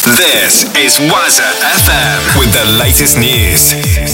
This is Waza FM with the latest news.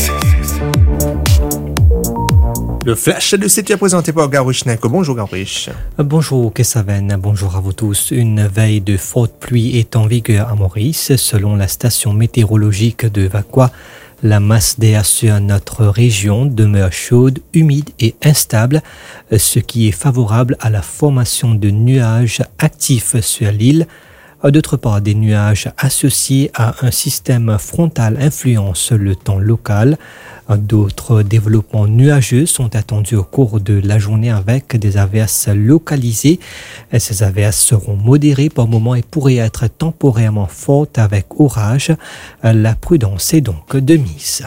Le flash de 7 est présenté par Garouche Neko. Bonjour Garouche. Bonjour Kessaven, bonjour à vous tous. Une veille de forte pluie est en vigueur à Maurice. Selon la station météorologique de Vaqua, la masse d'air sur notre région demeure chaude, humide et instable, ce qui est favorable à la formation de nuages actifs sur l'île. D'autre part, des nuages associés à un système frontal influencent le temps local. D'autres développements nuageux sont attendus au cours de la journée avec des averses localisées. Ces averses seront modérées par moments et pourraient être temporairement fortes avec orage. La prudence est donc de mise.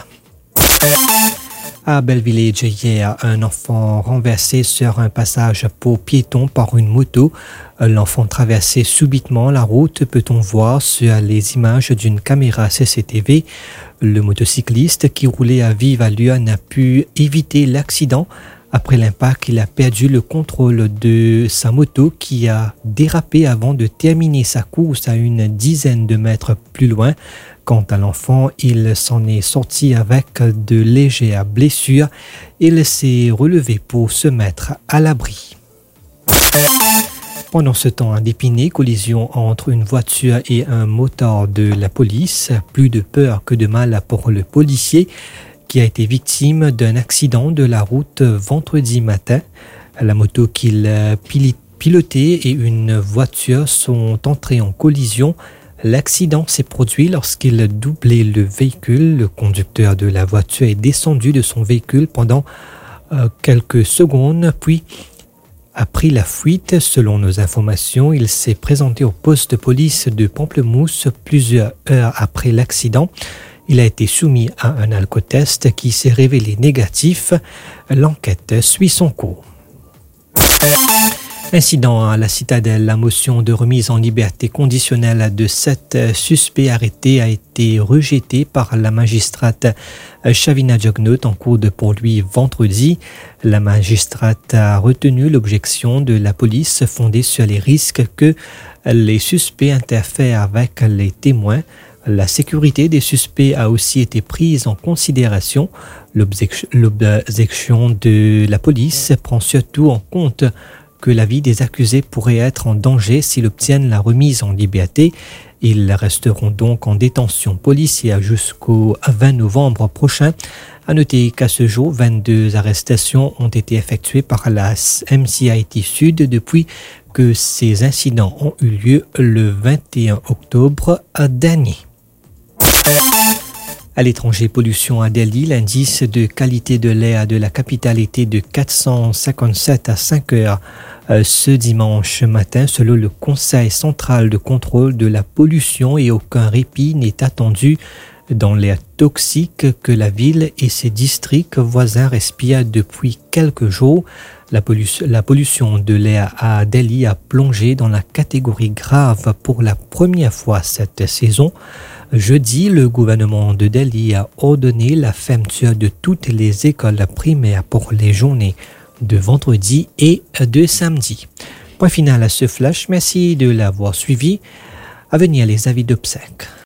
À Bellevillage, hier, un enfant renversé sur un passage pour piétons par une moto. L'enfant traversait subitement la route, peut-on voir sur les images d'une caméra CCTV. Le motocycliste qui roulait à vive allure n'a pu éviter l'accident. Après l'impact, il a perdu le contrôle de sa moto qui a dérapé avant de terminer sa course à une dizaine de mètres plus loin. Quant à l'enfant, il s'en est sorti avec de légères blessures. Il s'est relevé pour se mettre à l'abri. Pendant ce temps, à Épinay, collision entre une voiture et un motard de la police. Plus de peur que de mal pour le policier qui a été victime d'un accident de la route vendredi matin. La moto qu'il pilotait et une voiture sont entrées en collision. L'accident s'est produit lorsqu'il doublait le véhicule. Le conducteur de la voiture est descendu de son véhicule pendant quelques secondes, puis a pris la fuite. Selon nos informations, il s'est présenté au poste de police de Pamplemousse plusieurs heures après l'accident. Il a été soumis à un alcotest qui s'est révélé négatif. L'enquête suit son cours. Incident à la Citadelle, la motion de remise en liberté conditionnelle de 7 suspects arrêtés a été rejetée par la magistrate Shavina Djognot en cours de poursuite vendredi. La magistrate a retenu l'objection de la police fondée sur les risques que les suspects interfèrent avec les témoins. La sécurité des suspects a aussi été prise en considération. L'objection de la police prend surtout en compte que la vie des accusés pourrait être en danger s'ils obtiennent la remise en liberté. Ils resteront donc en détention policière jusqu'au 20 novembre prochain. À noter qu'à ce jour, 22 arrestations ont été effectuées par la MCIT Sud depuis que ces incidents ont eu lieu le 21 octobre dernier. À l'étranger, pollution à Delhi, l'indice de qualité de l'air de la capitale était de 457 à 5 heures ce dimanche matin, selon le Conseil central de contrôle de la pollution, et aucun répit n'est attendu dans l'air toxique que la ville et ses districts voisins respirent depuis quelques jours. La pollution de l'air à Delhi a plongé dans la catégorie grave pour la première fois cette saison. Jeudi, le gouvernement de Delhi a ordonné la fermeture de toutes les écoles primaires pour les journées de vendredi et de samedi. Point final à ce flash. Merci de l'avoir suivi. À venir les avis d'obsèques.